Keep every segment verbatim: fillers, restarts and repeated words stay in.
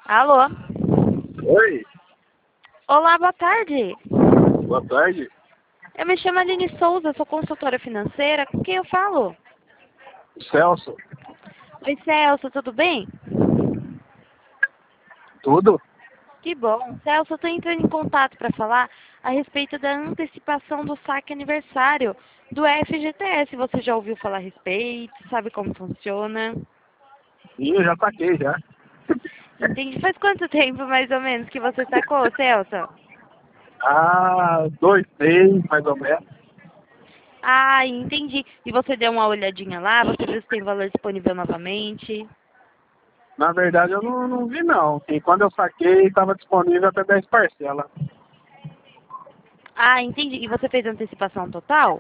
Alô? Oi, Olá, boa tarde. boa tarde. Eu me chamo Aline Souza, sou consultora financeira. Com quem eu falo? Celso, Oi, Celso, tudo bem? tudo? Que bom. Celso, eu estou entrando em contato para falar a respeito da antecipação do saque aniversário do F G T S. Você já ouviu falar a respeito? Sabe como funciona? Ih, eu já saquei já. Entendi. Faz quanto tempo, mais ou menos, que você sacou, Celso? Ah, dois, três, mais ou menos. Ah, entendi. E você deu uma olhadinha lá? Você viu se tem valor disponível novamente? Na verdade, eu não, não vi não. E quando eu saquei, estava disponível até dez parcelas. Ah, entendi. E você fez antecipação total?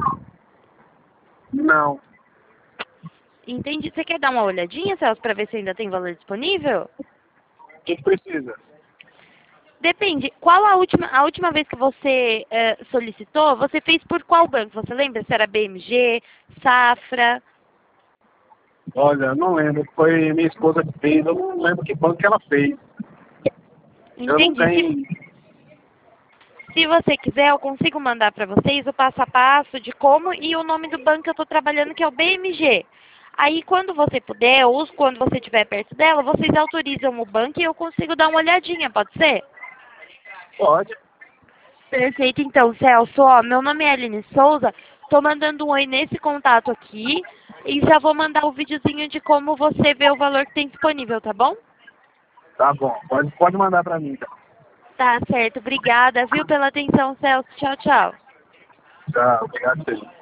Não. Entendi. Você quer dar uma olhadinha, Celso, para ver se ainda tem valor disponível? O que que precisa? Depende. Qual a última, a última vez que você eh, solicitou, você fez por qual banco? Você lembra se era B M G, Safra? Olha, eu não lembro. Foi minha esposa que fez. Eu não lembro que banco que ela fez. Eu não Entendi. Se, tenho. se você quiser, eu consigo mandar para vocês o passo a passo de como e o nome do banco que eu estou trabalhando, que é o B M G. Aí, quando você puder, ou quando você estiver perto dela, vocês autorizam o banco e eu consigo dar uma olhadinha, pode ser? Pode. Perfeito, então, Celso, ó, meu nome é Aline Souza, tô mandando um oi nesse contato aqui e já vou mandar o videozinho de como você vê o valor que tem disponível, tá bom? Tá bom. Pode, pode mandar pra mim, então. Tá certo, obrigada, viu, pela atenção, Celso, tchau, tchau. Tá, obrigado, senhor.